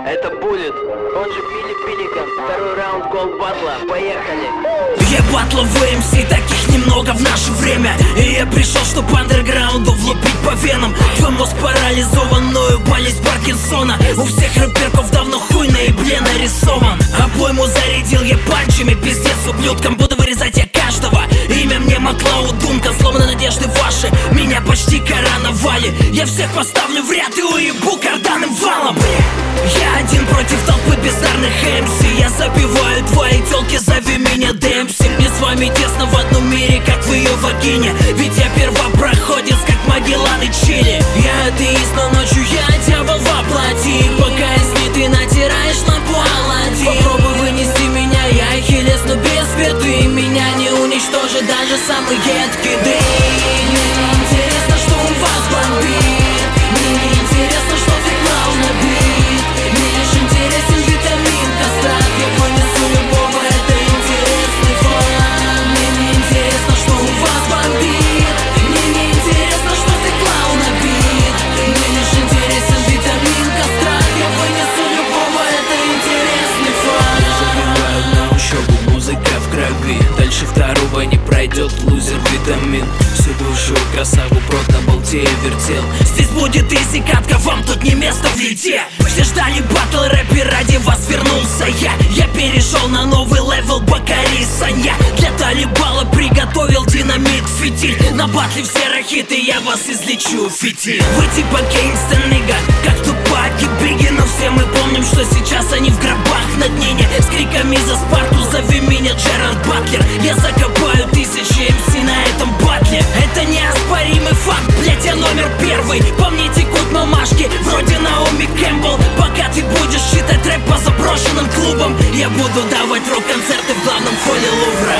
Это Буллет, он же Билли Пеликан. Второй раунд Голд Батла, поехали. Я батловый МС, таких немного в наше время. И я пришел, чтоб андерграунду влупить по венам. Твой мозг парализован, мною болезнь Паркинсона. У всех рэперков давно хуй на ебле нарисован. Обойму зарядил я панчами, пиздец ублюдкам. Буду вырезать я каждого. Имя мне Маклауд Думка, сломаны надежды ваши. Меня почти короновали. Я всех поставлю в ряд и уебу карданным валом. Я один против толпы бездарных МС. Я забиваю твои тёлки, зови меня Дэмпси. Мне с вами тесно в одном мире, как в ее вагине. Ведь я первопроходец, как Магеллан и Чили. Я атеист, но ночью я дьявол воплоти. Пока я снит, ты натираешь лампу Аладдин. Попробуй вынести меня, я Ахиллес, но без беды. Меня не уничтожит даже самый едкий дым. Мне не интересно, что у вас бомбит. Мне не интересно, что ты клаун набит. Мне лишь интересен витамин кастрат. Я вынесу любого, это интересный фан. Мне не интересно, что у вас бомбит. Мне не интересно, что ты клаун набит. Мне лишь интересен витамин кастрат. Я вынесу любого, это интересный фан. Я забиваю на учебу, музыка в крови. Дальше второго не пройдет лузер витамин. Всю бывшую красаву прот на болте и вертел. Здесь будет изи катка, вам тут не место в лите. Все ждали батл, рэпер, ради вас вернулся я перешел на новый левел Бакари Санья. Для талибала приготовил динамит, фитиль. На батле все рахиты, я вас излечу, фитиль. Вы типа Гейнгстер, нига, как Тупак и Бигги. Но все мы помним, что сейчас они в гробах на днине. С криками за Спарту, зови меня Джерард Батлер. Я закопаю тысячи МС на этом батле. Это неоспоримый факт, блять, я номер первый. По мне текут мамашки, вроде Наоми Кэмпбелл. Пока ты будешь читать рэп по заброшенным клубам, я буду давать рок-концерты в главном холле Лувра.